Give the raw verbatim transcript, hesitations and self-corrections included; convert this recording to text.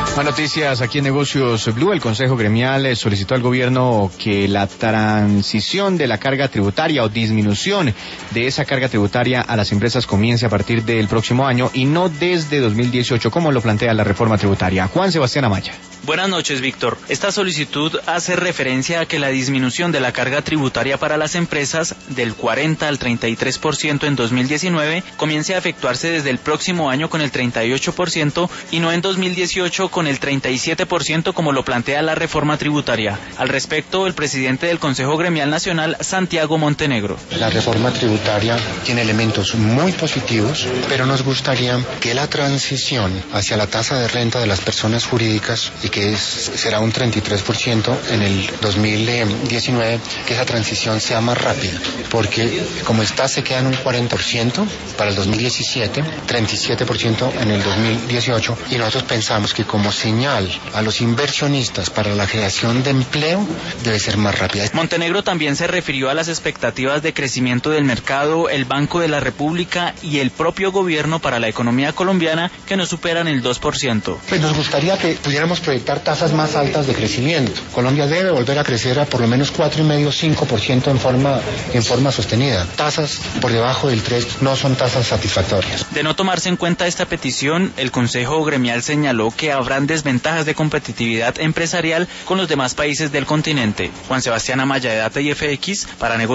Más noticias aquí en Negocios Blue. El Consejo Gremial solicitó al gobierno que la transición de la carga tributaria o disminución de esa carga tributaria a las empresas comience a partir del próximo año y no desde dos mil dieciocho, como lo plantea la reforma tributaria. Juan Sebastián Amaya. Buenas noches, Víctor. Esta solicitud hace referencia a que la disminución de la carga tributaria para las empresas del cuarenta al treinta y tres por ciento en dos mil diecinueve comience a efectuarse desde el próximo año con el treinta y ocho por ciento y no en dos mil dieciocho con el treinta y siete por ciento como lo plantea la reforma tributaria. Al respecto, el presidente del Consejo Gremial Nacional, Santiago Montenegro. La reforma tributaria tiene elementos muy positivos, pero nos gustaría que la transición hacia la tasa de renta de las personas jurídicas, y que es, será un treinta y tres por ciento en el dos mil diecinueve, que esa transición sea más rápida, porque como está se queda en un cuarenta por ciento para el dos mil diecisiete, treinta y siete por ciento en el dos mil dieciocho, y nosotros pensamos que como señal a los inversionistas para la creación de empleo debe ser más rápida. Montenegro también se refirió a las expectativas de crecimiento del mercado, el Banco de la República y el propio gobierno para la economía colombiana, que no superan el dos por ciento. Pues nos gustaría que pudiéramos proyectar tasas más altas de crecimiento. Colombia debe volver a crecer a por lo menos cuatro coma cinco a cinco por ciento en forma, en forma sostenida. Tasas por debajo del tres no son tasas satisfactorias. De no tomarse en cuenta esta petición, el Consejo Gremial señaló que habrán desventajas de competitividad empresarial con los demás países del continente. Juan Sebastián Amaya, de Data y F X, para negocios.